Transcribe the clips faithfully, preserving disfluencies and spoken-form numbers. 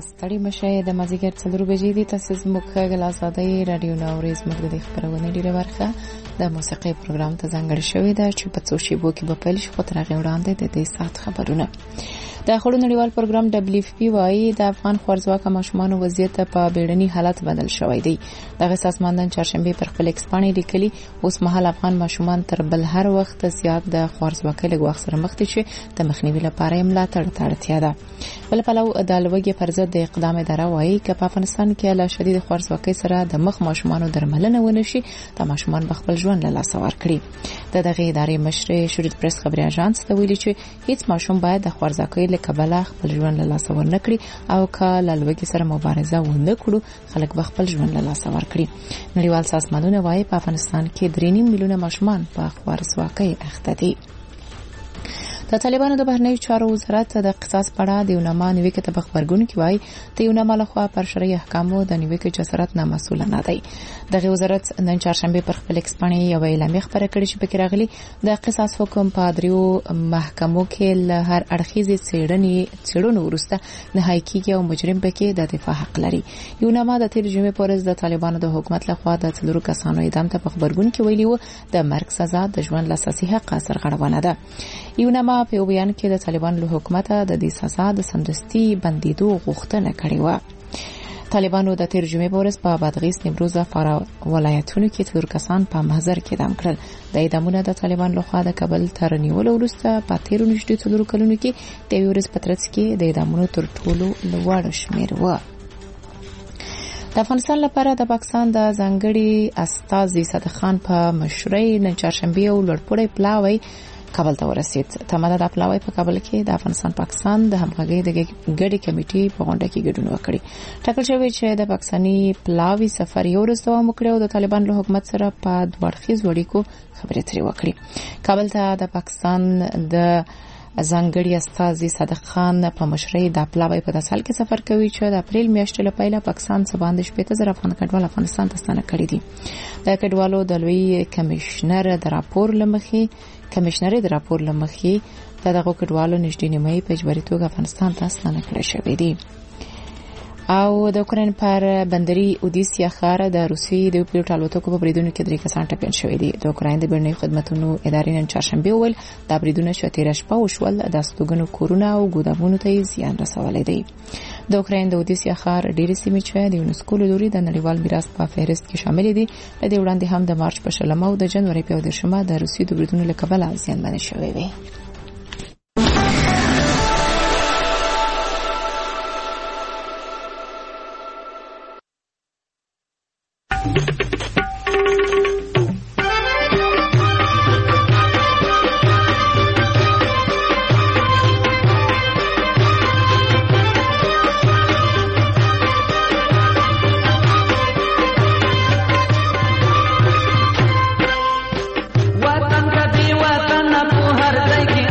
ستړي مشه د مازیګر څلور بجې دي. تاسو زموږ غږ آزادۍ رادیو ناوري زموږ د خبرونه ډیره برخه د موسیقي پروګرام ته ځانګړې شوې ده چې په څو شیبو کې به پیل شي. خو تر هغه وړاندې د دې ساعت خبرونه. د خړو نړیوال پروګرام دبليو اف پی وايي د افغان خوارځواکه ماشومان وضعیت په بیړني حالت بدل شوی دی. دغه سازماندان چهارشنبه پر خپل ایکسپانې لیکلي اوس مهال افغان ماشومان تر بل هر وخت زیات د خوارځواکۍ له ګواښ سره مخ دي چې د مخنیوي لپاره یې ملاتړ ته اړتیا ده. بل پلو د لوګي پر ضد د اقدام اداره وايي چې په افغانستان کې له شدید خوارځواکۍ سره د مخ ماشومان درملنه ونشي د ماشومان خپل ژوند له لاسه ورکړي. د دغه ادارې مشر شریف پریس خبري اژانس ته ویلي چې هیڅ ماشوم باید د خوارځواکۍ له کبله خپل ژوند له لاسه ورنکړي او کله لوګي سره مبارزه ونه کړو خلک خپل ژوند له لاسه ورکړي. نړیوال سازمانونه وايي په افغانستان کې درې نیم میلیونه ماشومان په خوارځواکۍ اخته دي. د طالبانو د بهرنیو چارو وزارت د قصاص پړه د یوناما نیوي کتاب خبرګون کې وایي ته یوناما لخوا پر شرعي احکامو د نیوي کې جسارت نه مسؤل نه دی. دغه وزارت نن چهارشنبه پر خپل ایکسپانې یو اعلامیه خبره کړې چې پکې راغلي د قصاص حکم په دریو محکمو کې له هر اړخیزې څېړنې څېړنو وروسته نهایی کیږي او مجرم پکې د دفاع حق لري. یوناما د تیر جمعې پر ورځ د طالبانو د حکومت لخوا د څلورو کسانو اعدام ته په خبرګون کې ویلي و د مرګ سزا د ژوند له اساسي حق سرغړونه ده. یوناما په بیان کې د طالبان له حکومت د دې سزا د سمدستي بندیدو غوښتنه کړې و. طالبانو د تیر جمعې په ورځ په بادغیس، نیمروز او فراه ولایتونو کې څلور کسان په محضر کې اعدام کړل. د اعدامونو د طالبان لخوا د کابل تر نیولو وروسته په تیر نږدې څلور کلونو کې د یو ورځ په ترڅ کې د اعدامونو تر ټولو لوړ شمېر و. د افغانستان لپاره د پاکستان د ځانګړي استازي صادق خان په مشرۍ نن چهارشنبه او لوړپوړی پلاوی کابل ته ورسید. تماده د پلاوی په کابل کې د افغانستان پاکستان د همغږۍ د ګډې کمیټې په غونډه کې ګډون وکړي. ټاکل شوی چې د پاکستاني پلاوی سفر یو ورځ دوام وکړي او د طالبان له حکومت سره په دوړخیز وړیکو خبرې اترې وکړي. کابل ته د پاکستان د ځانګړي استازي صادق خان په مشرۍ د پلاوی په داسال کې سفر کوي چې د اپریل میاشتې له پیله پاکستان څخه باندې شپږ زره افغان کډوال افغانستان ته ستانه کړي دي. د کډوالو د لوی کمشنر د راپور لمخې کمشنر د راپور لمخې دغه کډوالو نږدې نیمه په اجباري توګه افغانستان ته ستانه کړي شوی دي. او د اوکراین پر بندري اودیسیا ښار د روسي د پیلوټ الوتکو په بریدونو کې درې کسان ټپیان شوي دي. د اوکراین د بیړنیو خدماتو ادارې نن چهارشنبه ویل دا بریدونه چې تیر شپه وشول د استوګنو کورونه او ګودامونو ته زیان رسولی دی. د اوکراین د اودیسیا ښار ډېرې سیمې چې د یونسکو له لوري د نړیوال میراث په فهرست کې شامل دي د دې وړاندې هم د مارچ په شلمه او د جنوري په دیرشمه د روسي د بریدونو له کبله زیانمن شوي وي. वतन का दी वतन को हर जगह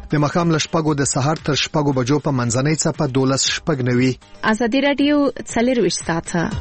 د ماښام له شپږو د سهار تر شپږو بجو په منځنۍ څپه دولس شپږ نوي. ازادي راډیو څلرویشت ساعته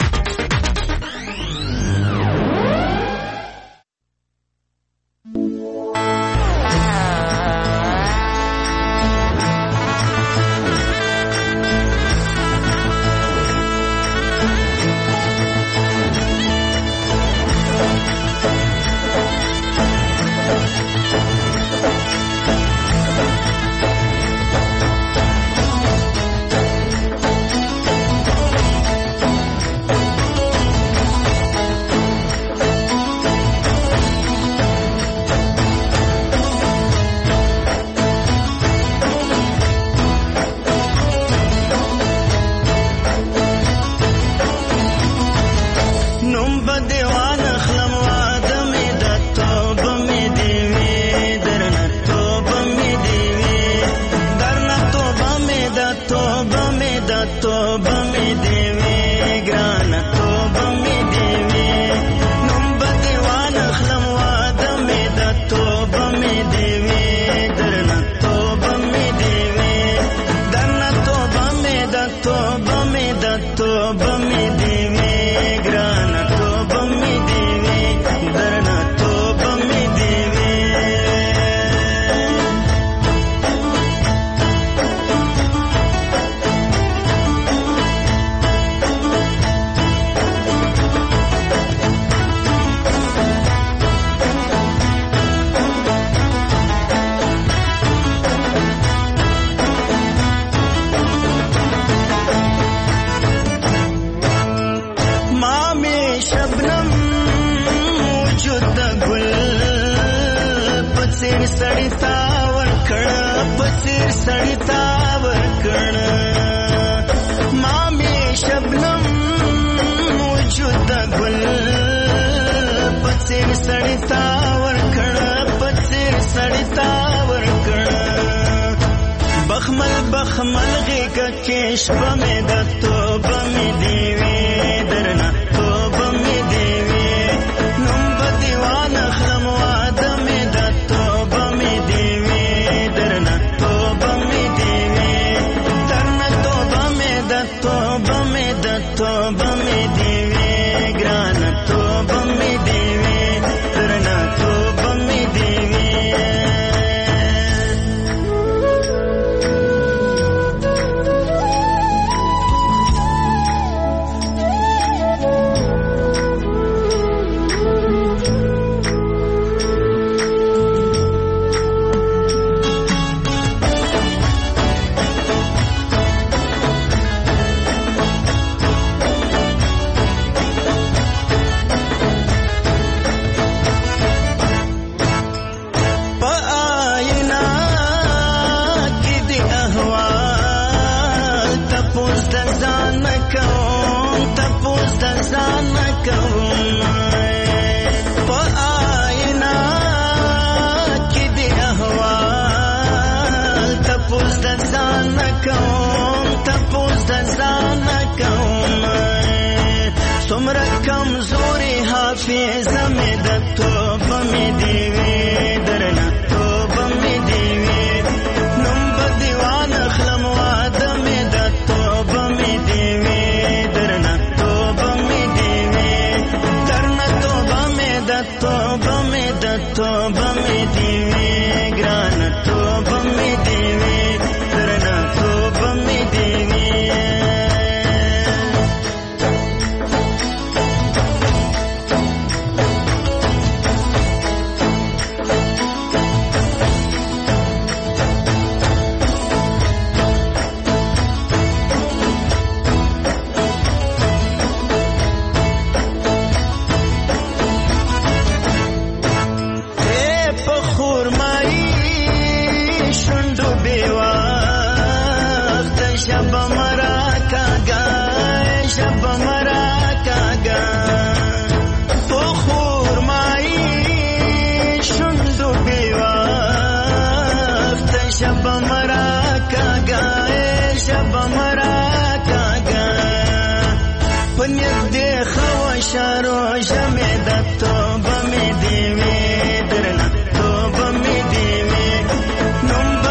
شارو جمع د توبه می دی وی درنه توبه می دی وی نوم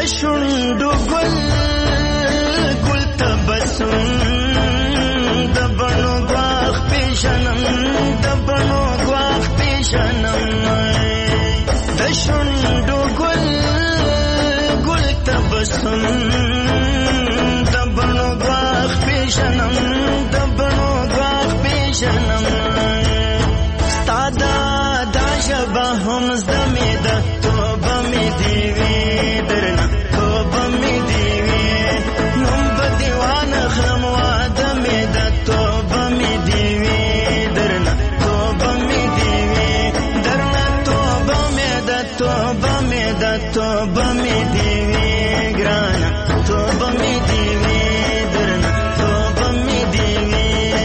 شونډو ګل ګل تبسم د بڼو ګواښ پیژنم د بڼو ګواښ پیژنم د شونډو ګل ګل تبسم د بڼو ګواښ پیژنم د بڼو ګواښ پیژنم ستا دا ژبه هم زده مې ده توبه مې دې وي درنه توبه مې دې وي نوم به دې وانخلم واده مې ده توبه مې دې وي درنه توبه مې دې وي درنه توبه مې ده توبه مې ده توبه مې دې وي ګرانه توبه مې دې وي درنه توبه مې دې وي.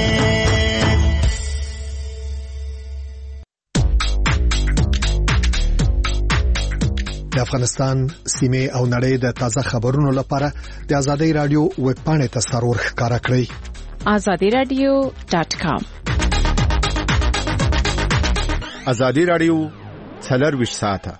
د افغانستان سیمه او نړۍ د تازه خبرونو لپاره د ازادي رادیو ویب پاڼې ته سرور ښکارا کړئ azadi radio dot com. ازادي رادیو څلور ساعته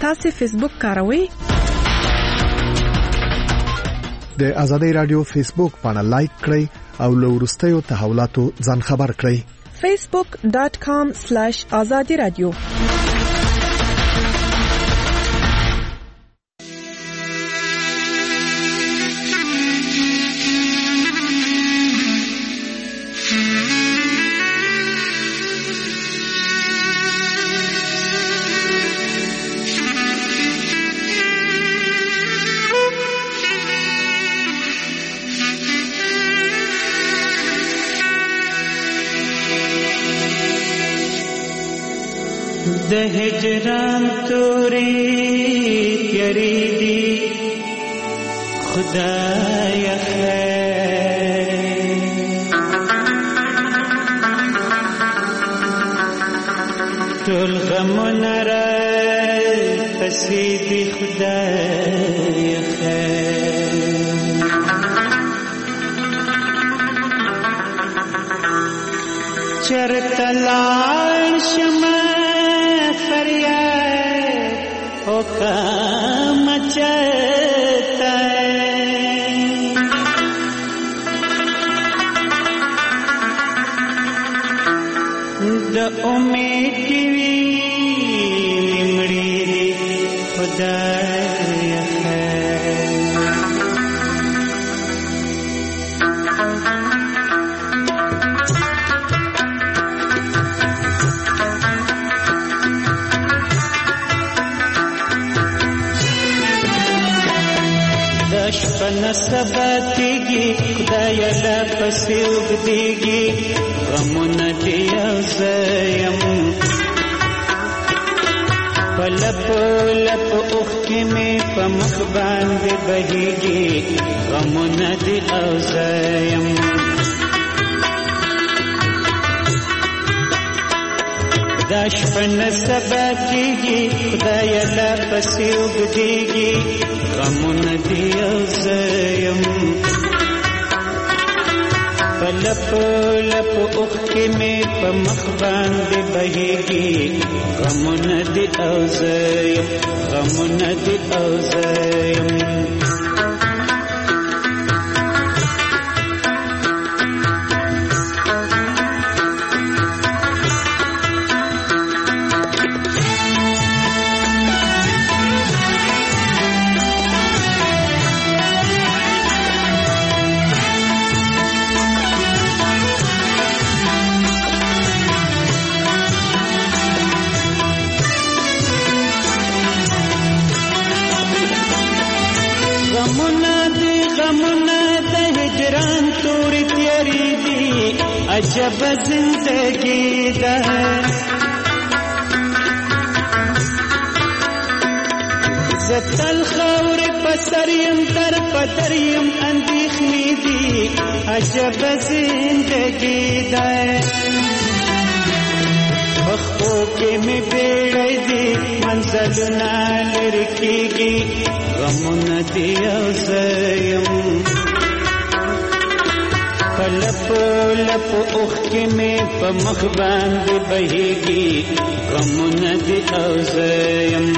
تاسو فیسبوک کاروئ؟ د آزادۍ رادیو فیسبوک باندې لایک کړئ او له وروستیو تحولاتو ځان خبر کړئ. facebook dot com slash azadi radio. د هجران توري تیری دی خدای خیر ټول غمونه را پسې دی خدای خیر چرته لاړ شمه فریاد او کام چتا د امید دی مړی دی خدای خیر شپه سبا کېږي خدای لا پسې اوږدېږي غمونه دې یو زه یم په لپو لپو اوښکې مې په مخ باندې بهېږي غمونه دې او زه یم دا شپه نه سبا کېږي خدای لا پسې اوږدېږي غمونه دې او زه یم په لپو لپو اوښکې مې په مخ باندې بهېږي غمونه دې او زه یم غمونه دې او زه یم عجب زندگی ده زتل خور پسریم در پدریم اندیخنی دی عجب زندگی ده مخبو کے میں بیڑی دی منزلنا لرکیگی غمون دی اوزیم لپو لپو اوښکې مې په مخ باندې بهېږي غمونه دې او زه یم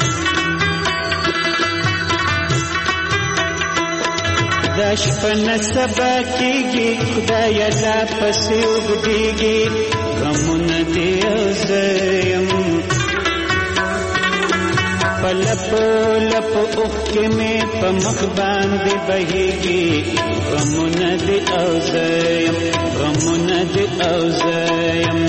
دا شپه نه سبا کېږي خدایه لا پسې اوږدېږي غمونه دې او زه یم په لپو لپو اوښکې مې په مخ باندې بهېږي غمونه دې او زه یم غمونه دې او زه یم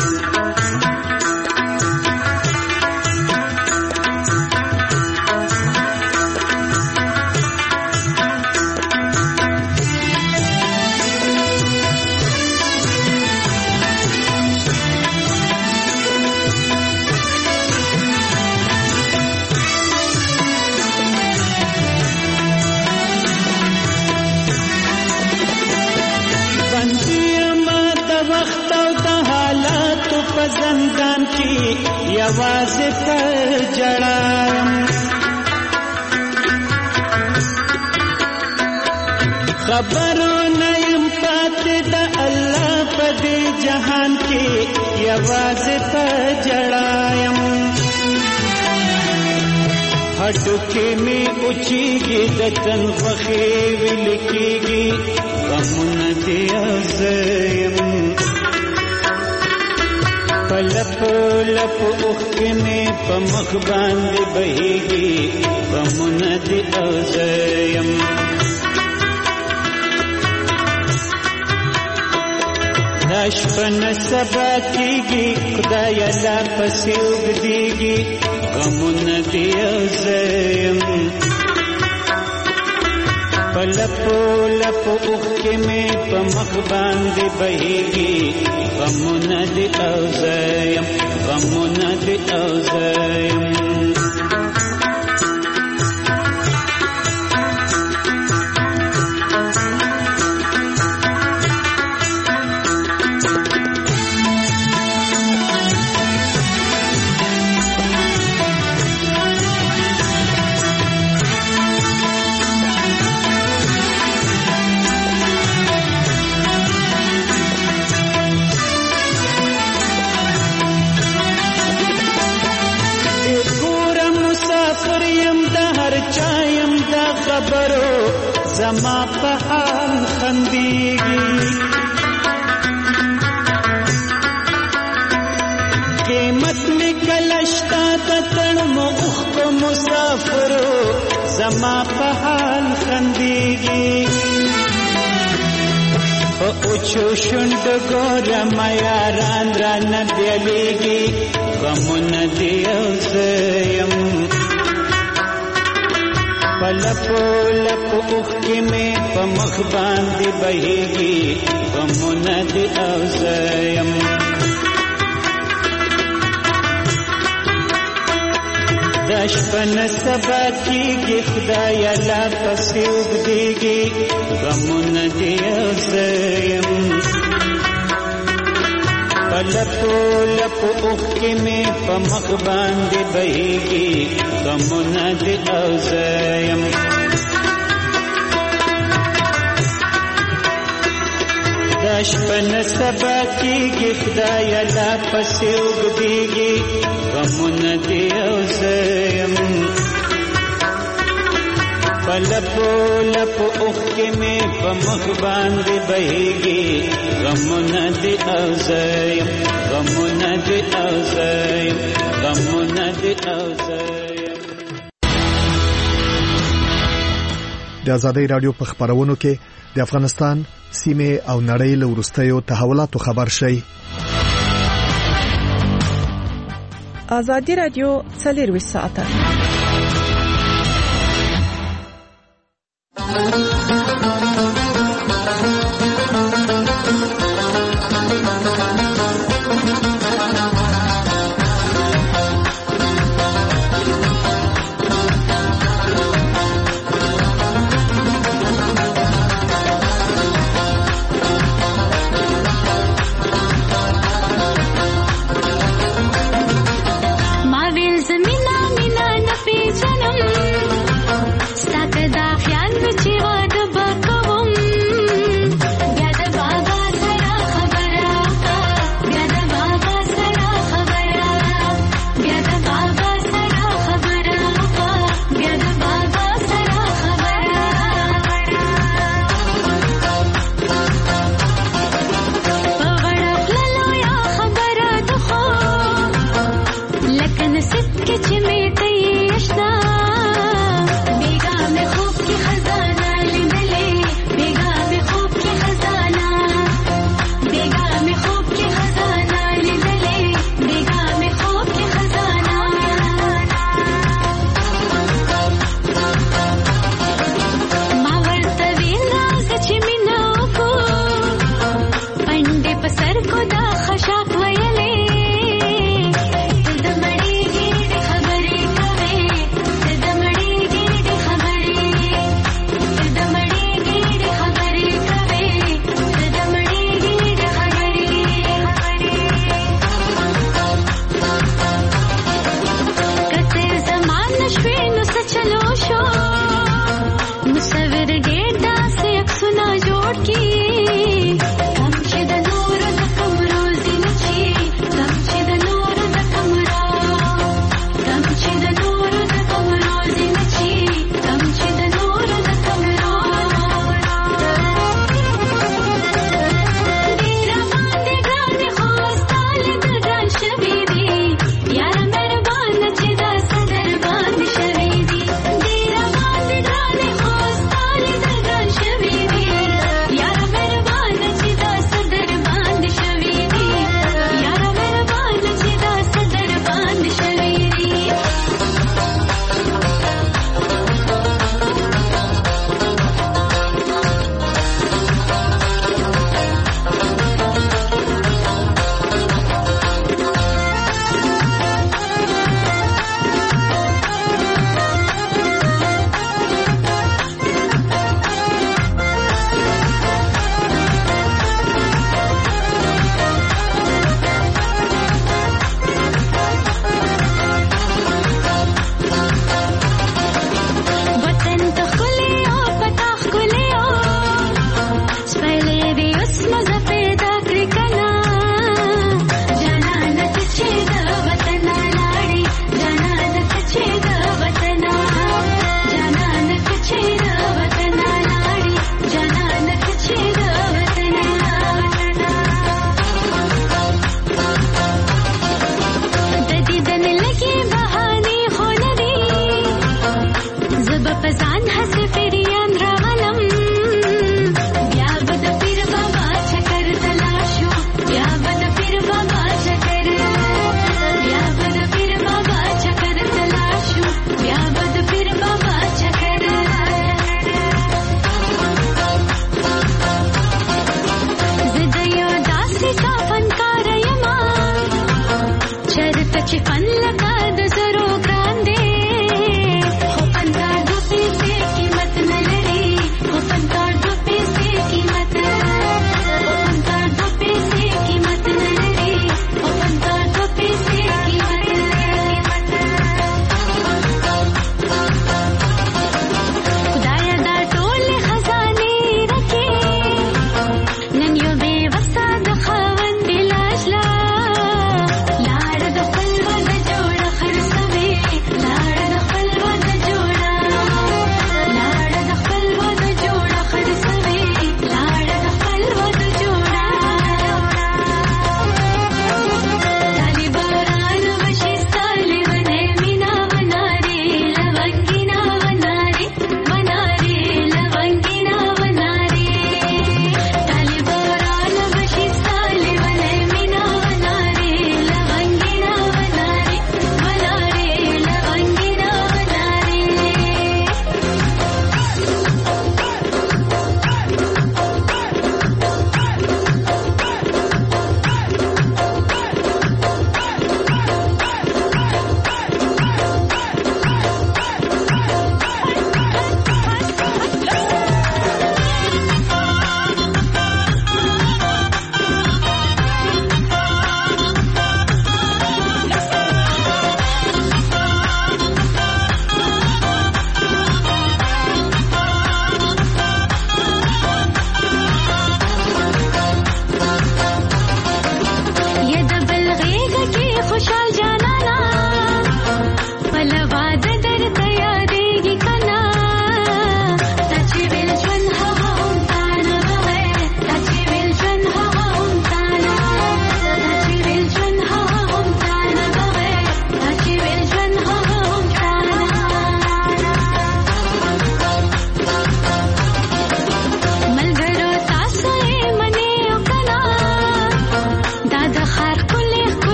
زندان کی یوازې پر جړایم خبرونه یم پاتې د الله په دې جهان کې یوازې پر جړایم هډوکې مې اوچېږي د تن خوښې ویل کېږي غمونه دې ازیم په لپو لپو اوښکې مې په مخ باندې بهېږي غمونه دې ازیم دا شپه نه سبا کېږي خدایه لا پسې اوږدېږي غمونه دې ازیم په لپو لپو اوښکې مې په مخ باندې بهېږي غمونه دې ازیم غمونه دې ازیم خبرو زما په حال خندېږي قیمت مې کله شته د تړمو اوښکو مسافرو زما په حال خندېږي په اوچو شونډو ګورمه یاران رانه بیلیږي غمونه دې ازیم په لپو لپو اوښکې مې په مخ باندې بهېږي غمونه دې ازیم دا شپه نه سبا کېږي خدایه لا پسې اوږدېږي غمونه دې ازیم په لپو لپو اوښکې مې په مخ باندې بهېږي غمونه دې ازیم دا شپه نه سبا کېږي خدایه لا پسې اوږدېږي غمونه دې ازیم په لپو لپو اوښکې مې په مخ باندې بهېږي غمونه دې ازیم غمونه دې ازیم غمونه دې ازیم د آزادۍ رادیو په خبرونو کې د افغانستان سیمه او نړۍ له وروستیو تحولاتو خبر شي. آزادۍ رادیو څلور ساعته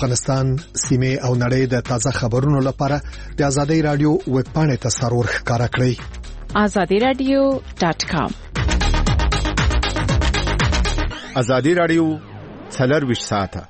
افغانستان سیمه او نړۍ د تازه خبرونو لپاره د آزادۍ رادیو ویب پاڼې ته سرور ښکارا کړئ azadi radio dot com آزادۍ رادیو څلور ویشت ساعته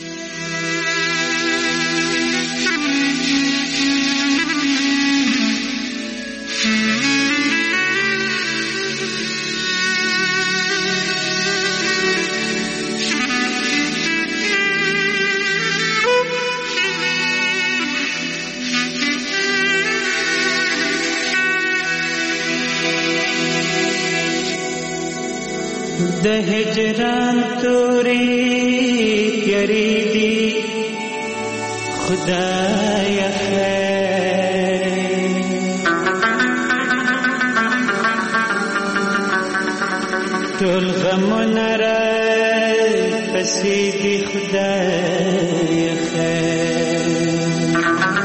د هجران توري تیری دی خدای خیر ټول غمونه را پسې دی خدای خیر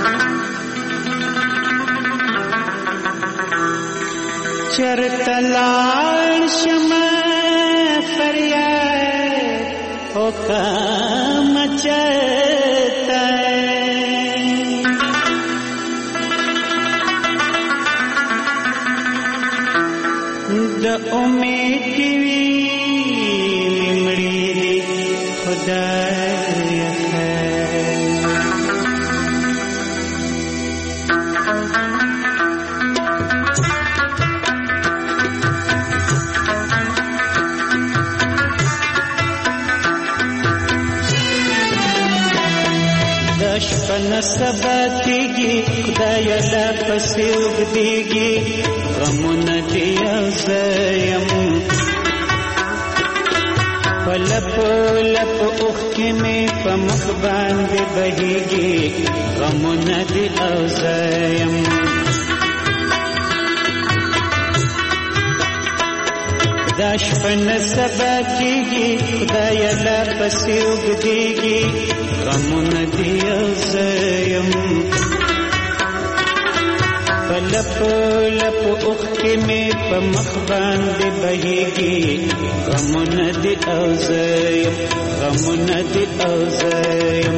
چرته لاړ شمه فریاد او کام چتا د امید کی وی مړی دی خدای خیر شپن سبا کیږي خدای لا پسې وګديږي غمونه دي زیم پلپ لپ اوخ کې مې په مخ باندې بهيږي غمونه دي زیم دا شپن سبا کیږي خدای لا پسې وګديږي غمونه دی زیم پلپ لپ اوخ کې مې په مخ باندې بهيږي غمونه دی زیم غمونه دی زیم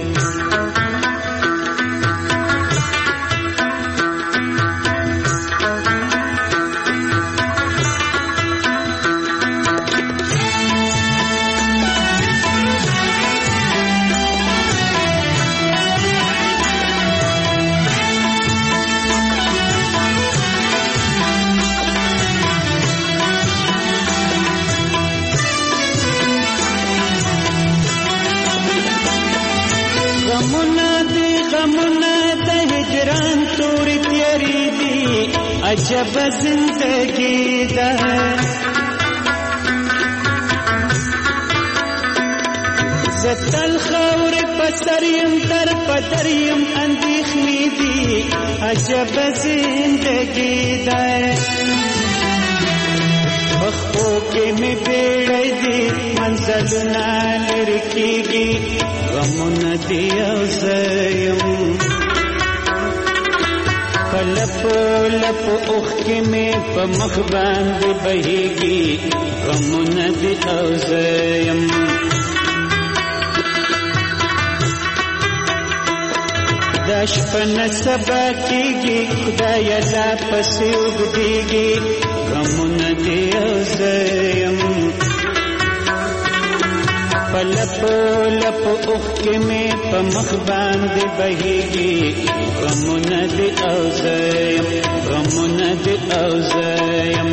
عجب زندگی ده زتل خور پسریم در پدریم اندیخنی دی عجب زندگی ده بخو کې می بیړی دی منزلونه لرکیږي غمونه دی او زیم پلپ لپ اوخ کې مې په مخ باندې بهيږي غمونه دي او زیم دا شپه سبا کېږي خدای لا پسې وګديږي غمونه دي او زیم پلپ لپ اوخ کې مې په مخ باندې بهيږي غمونه دي او زیم غمونه دي او زیم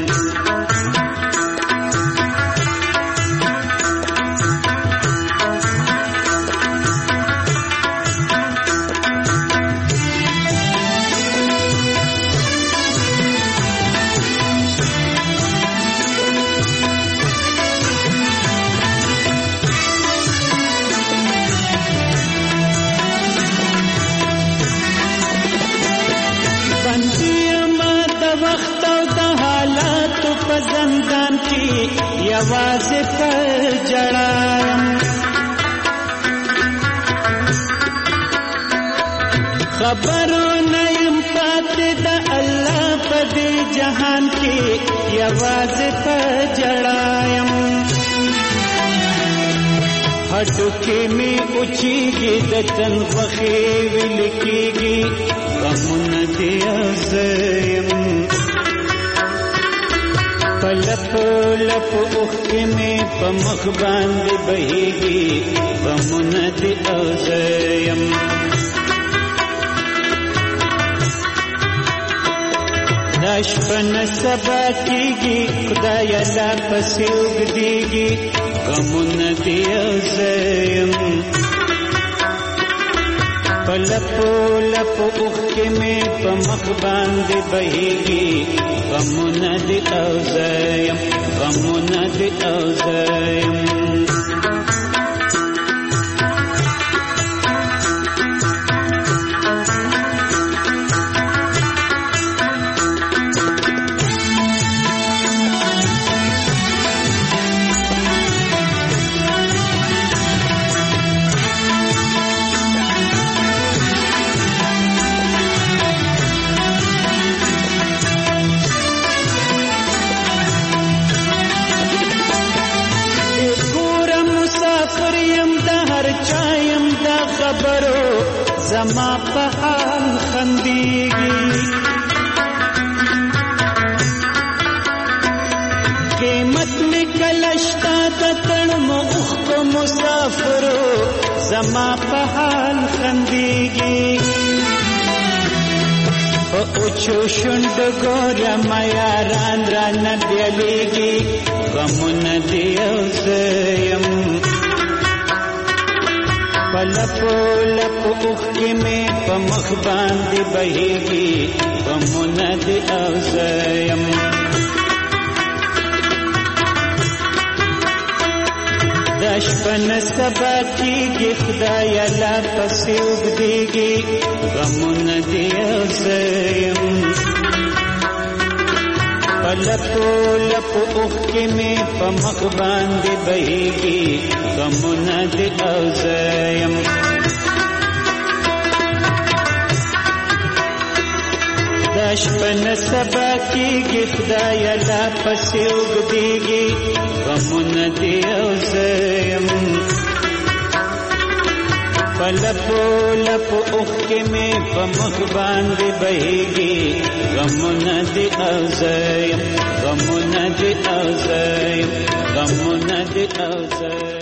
زندان کی یواز پر جڑایم خبرو نیم پات دا اللہ پدی جہان کی یواز پر جڑایم हड्डू के में उचीगी दतन वखे विलकीगी गमुन दिया ज़यम पलप लप उख में पमख बांध बहेगी गमुन दिया ज़यम दाशपन सबा कीगी खुदाय ला पसीग दीगी गमुन दिया ज़यम पलपो लप उख में पमख बांध बहेगी गमुन दिया ज़यम गमुन दिया ज़यम زما په حال خندېږي قیمت مې کله شته د تړمو اوښکو مسافرو زما په حال خندېږي په اوچو شونډو ګورم یاران رانه بیلیږي غمونه دې یو ځایم पलपो लप उख में पमख बांध बहेगी गमुन दिया ज़यम दशपन सबा कीगी खुदाय ला पसीग देगी गमुन दिया ज़यम पलपो लप उख में पमख बांध बहेगी गमुन दिया ज़यम दशपन सबा कीगी खुदाय ला पसीग देगी गमुन दिया ज़यम पलपो लप उख में पमख बांध बहेगी गमुन दिया ज़यम गमुन दिया ज़यम गमुन दिया ज़यम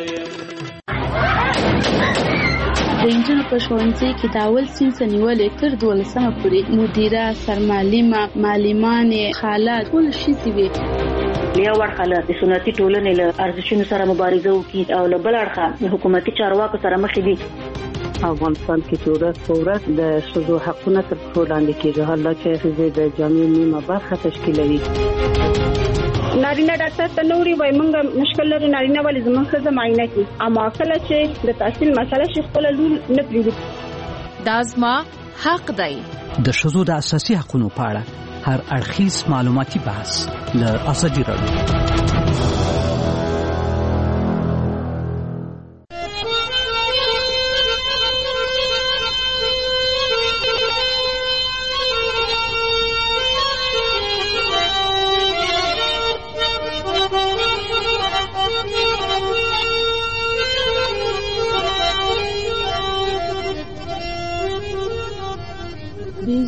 د انجونو په ښوونځي کې د اول صنف نیولې تر دولسمه پورې مدیره سرمعلمه معلمانې خالات ټول ښځې وې یو اړخه له سنتي ټولنې له ارزښتونو سره مبارزه وکړي او له بل اړخه د حکومتي چارواکو سره مخ دي افغانستان کې چې ورځ په ورځ د ښځو حقونه تر پښو لاندې کېږي حالا چې ښځې د جامعې نیمه برخه تشکیلوي نارینه ډاکټر ته نوري وای مونږ مشکل لرو نارینه ولې زموږ ښځه معاینه کوي اما کله چې د تحصیل مسله شي خپل لور نه پریږدي دا زما حق دی د ښځو د اساسي حقوقو په اړه هر اړخیز معلوماتي بحث له ازادي راډیو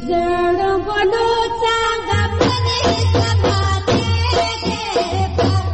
Bizarre, but no time, I'm ready to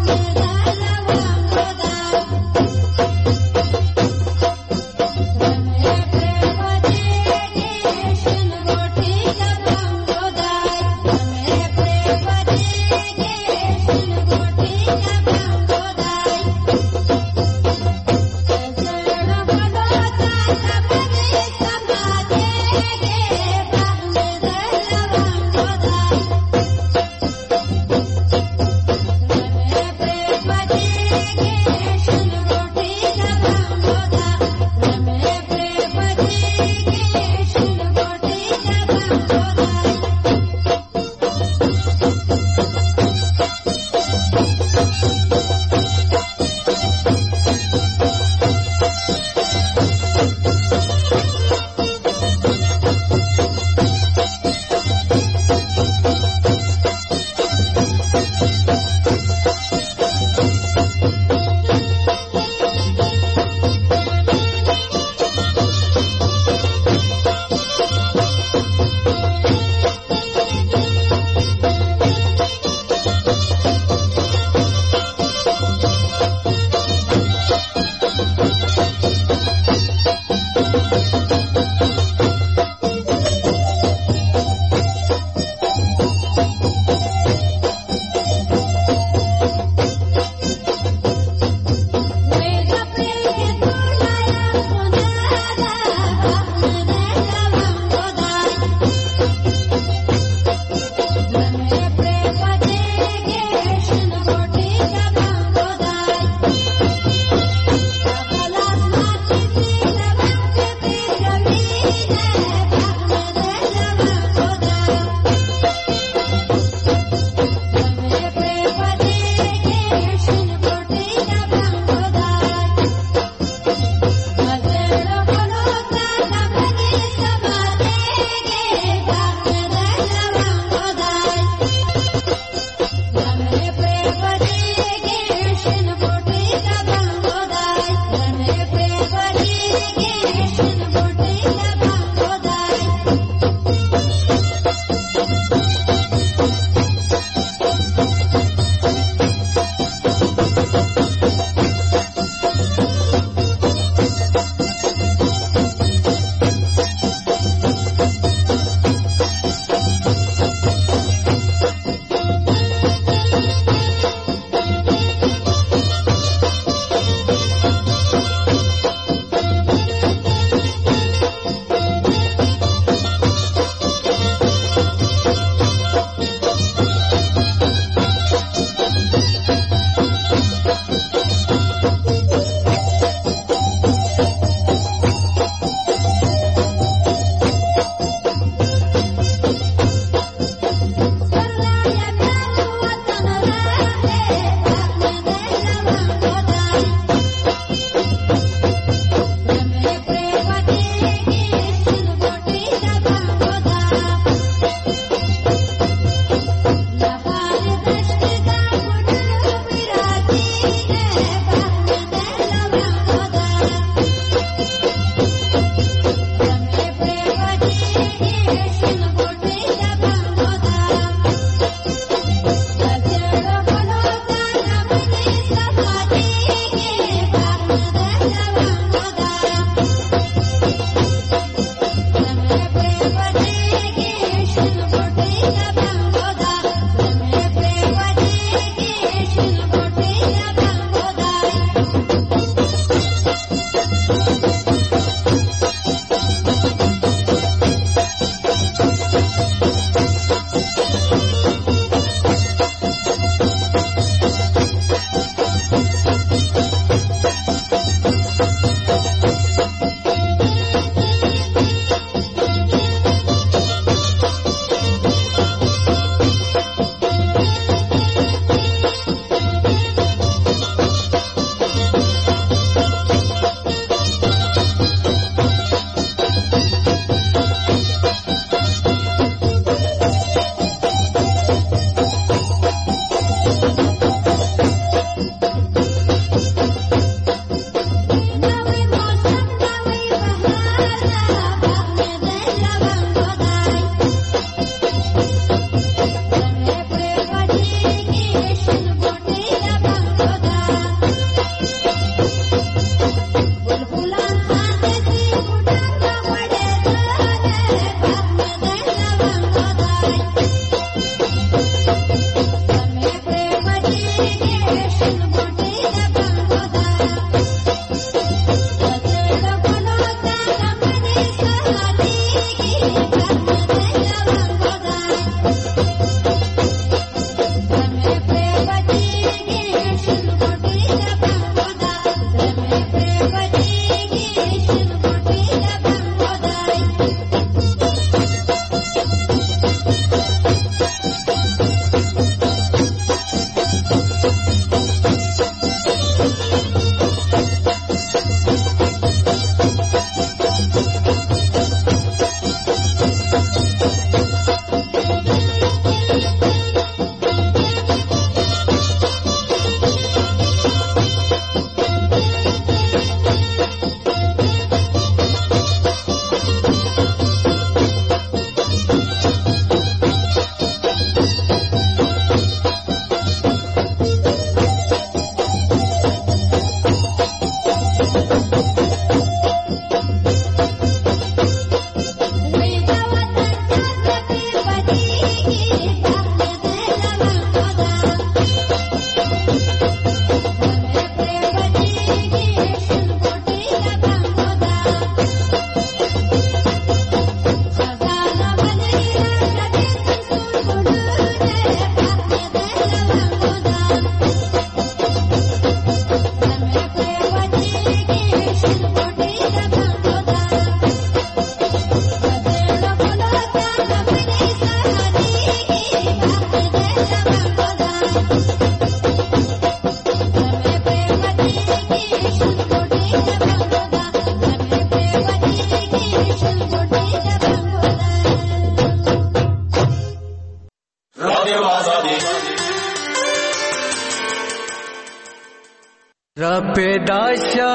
پیداشا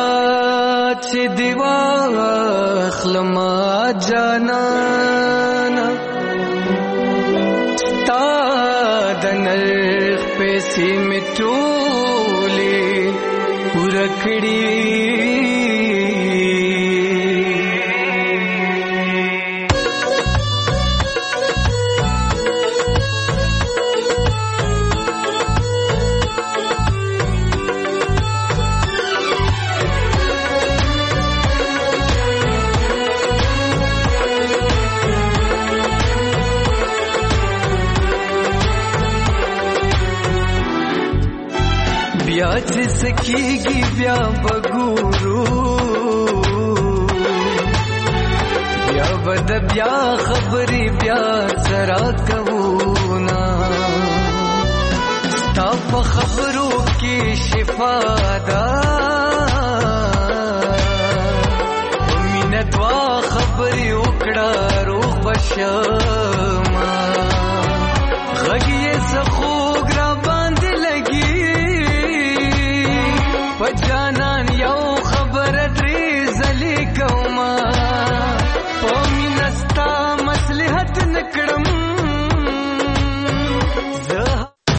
چې دیوا خلما جانانا تا د نرخ پیسې میټولې ورکړې بیا چې سکیږي بیا بګورو بیا بد بیا خبرې بیا زرا کوونا ستا په خبرو کې شفا ده مینه دوا خبرې وکړه روغ بشما غږ یې څه